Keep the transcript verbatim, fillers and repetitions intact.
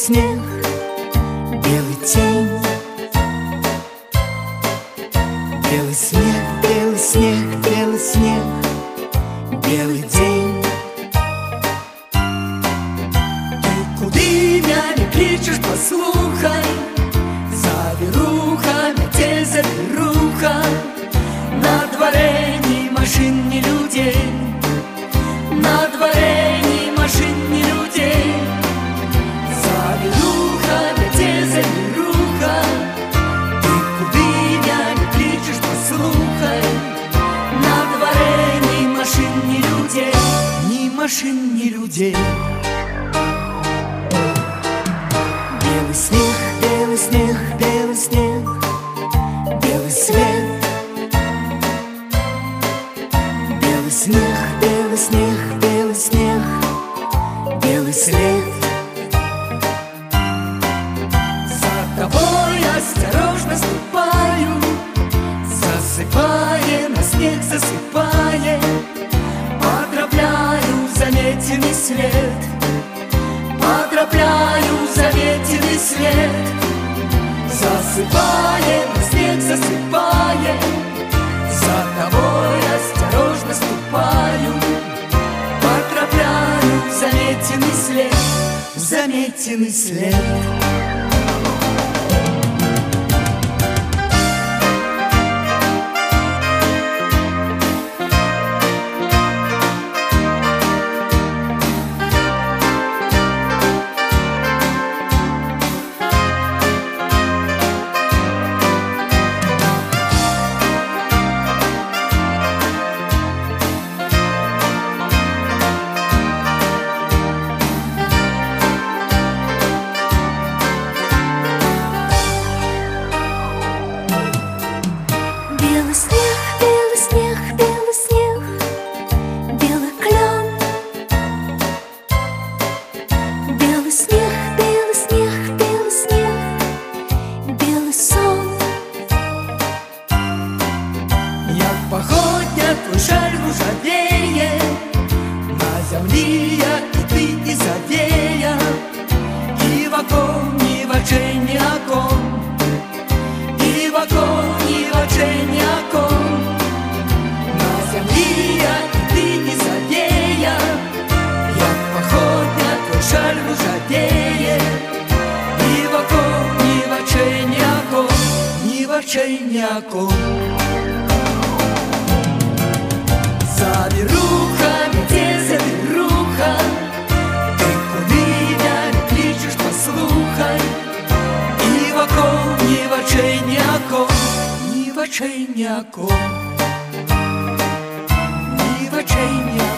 снег, белый тень. Белый снег, белый снег, белый снег, белый день. Ты куды меня не кличешь, послухай, завируха, метель, завируха. На дворе ни машин, ни людей, на дворе ни машин, ни людей. Завируха, метель, завируха. Ты куды меня не кличешь, послухай, на дворе ни машин, ни людей, ни машин, ни людей. Белый снег, белый снег, белый снег, белый свет. Белый снег, белый снег, белый снег, белый след. За тобой осторожно ступаю, засыпая, на снег засыпая. Подробляю заметенный след, подробляю заметенный след. Засыпая, на снег засыпая, за тобой осторожно ступаю. Подробляю заметенный след, заметенный след. Белый снег, белый снег, белый снег, белый клен. Белый снег, белый снег, белый снег, белый сон. Як походня твой шаль ружавее, на землі я і ти, і завея, і в окон, і в очей ні окон, і в окон, і в очей ні окон. На землі я і ти, і завея, як походня твой шаль ружавее, і в окон, і в очей ні окон, і в очей ні окон. Завируха, метель, завируха. Ты куди меня не кличешь, послухай, і в окон, ні в очей ні окон, ні в очей ні окон, ні в очей ні окон.